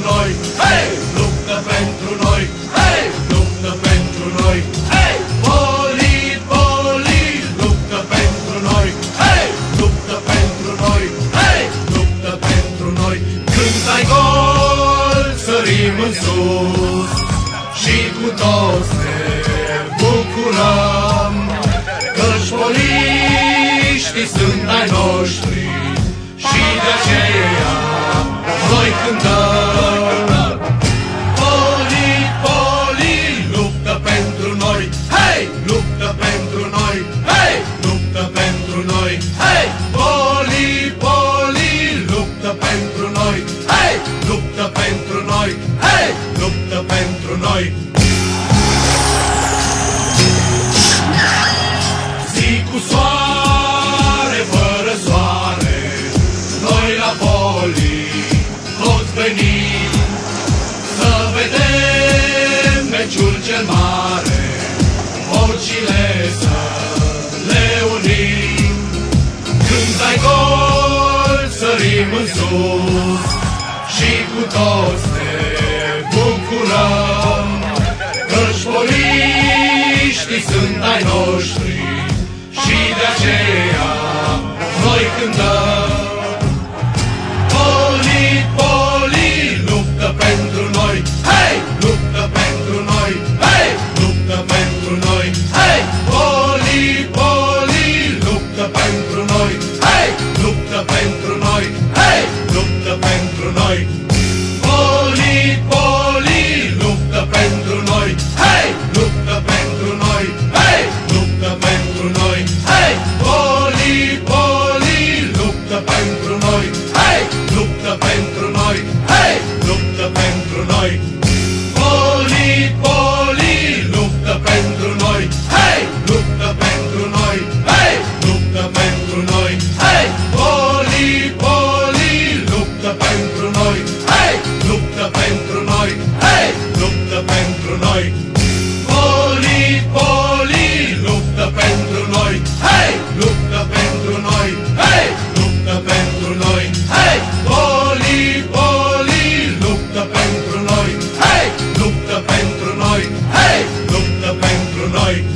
noi, hei! Luptă pentru noi, hei! Luptă pentru noi, hei! Poli, Poli, luptă pentru noi, hei! Luptă pentru noi, hei! Luptă pentru noi. Când ai gol, sărim în sus și cu toți ne bucurăm, căci poliștii sunt ai noștri și de aceea noi cântăm. Poli, Poli, luptă pentru noi, hei! Luptă pentru noi, hei! Luptă pentru noi, hei! Poli, Poli, luptă pentru noi, hei! Luptă pentru noi, hei! Luptă pentru noi. Zi cu soare, fără soare, noi la Poli toți venim să vedem meciul cel mare, porcile să le unim. Când ai gol, sărim în sus și cu toți ne bucurăm, căci poliștii sunt ai noștri și de aceea noi cântăm. Poli, Poli, luptă pentru noi, hei! Luptă pentru noi, hei! Luptă pentru noi, hei! Poli, Poli, luptă pentru noi, hei! Luptă pentru noi, hei! Luptă pentru noi. Poli, Poli, luptă pentru noi, hei! Luptă pentru noi, hei! Luptă pentru noi, hei! Poli, Poli, luptă pentru noi, hei! Luptă pentru noi, hei! Luptă pentru noi. Poli, Poli, luptă pentru noi, hei! Luptă pentru noi, hei! Luptă pentru noi, hei! Poli, Poli, luptă pentru noi, hei! Luptă pentru noi, hei! Luptă pentru noi. Poli, Poli, luptă pentru noi, hei! Luptă pentru noi, hei! Luptă pentru noi, hei! Poli, Poli, luptă pentru noi, hei! Luptă pentru noi, hei! Luptă pentru noi.